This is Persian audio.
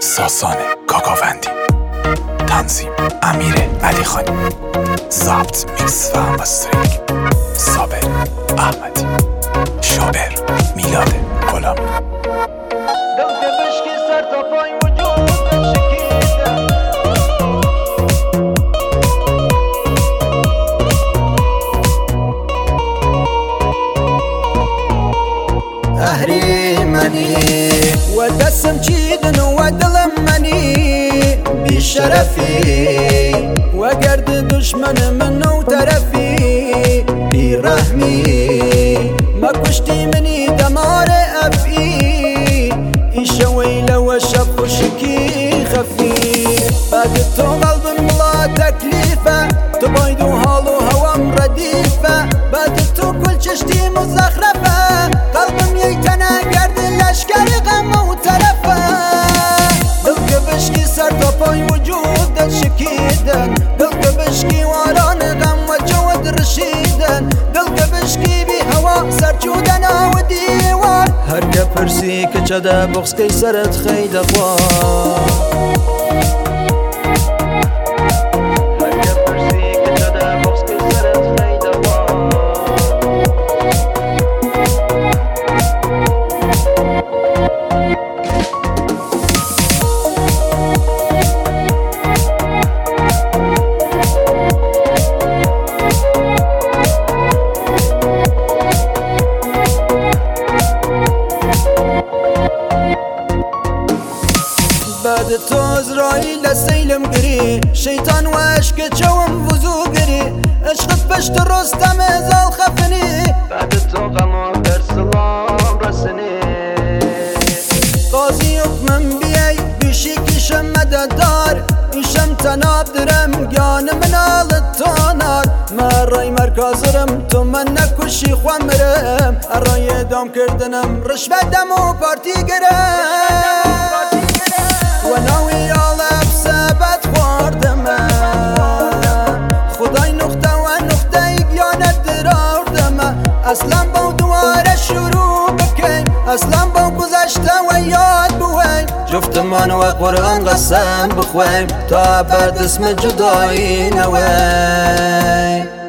ساسان کاکاوندی، تنظیم امیر علی خانی، ضبط میکس و مسترینگ صابر احمدی، شاعر میلاد غلامی. دل که بشکی سر تا پای وجود شکیده، أهريمني ودسم جيدن ودلم مني بشرفي وقرد دشمن منو ترفي برحمي ما كشتي مني دمار أفئي إيشوي لو الشب خشكي خفي باقتو قلب ملا تكليفة تبايدو هالو هوام رديفة باقتو كل ششتي مزخرفة قلبم يتنا قرد لشكر غم وترفة دلك بشكي سر طفاي وجود شكيدا دلك بشكي واران غم وجود رشيدا دلك بشكي بهوا سر جودنا وديوان هرقا برسي كجدا بغس كي سرت خيد اخوان بعد تو إسرائيل سيلم قري شيطان واشك جوم وزو قري اشخط بشت رستم زال خفني بعد تو غما برسلام رسني قاضي من بيي بشيكي شمد دار إشم تناب درم جان من التانار ما راي مركزرم تو من نكوشي خمرم الراي دام كردنم رشوة دمو بارتي قرم وناوي على بسبت خواردم خدای نقطه و نقطه ایگیانت دراردم اصلا با دواره شروع بکیم اصلا با گذشته و یاد بویم جفتمان و قرآن قسم بخویم تا بعد اسم جدایی نویم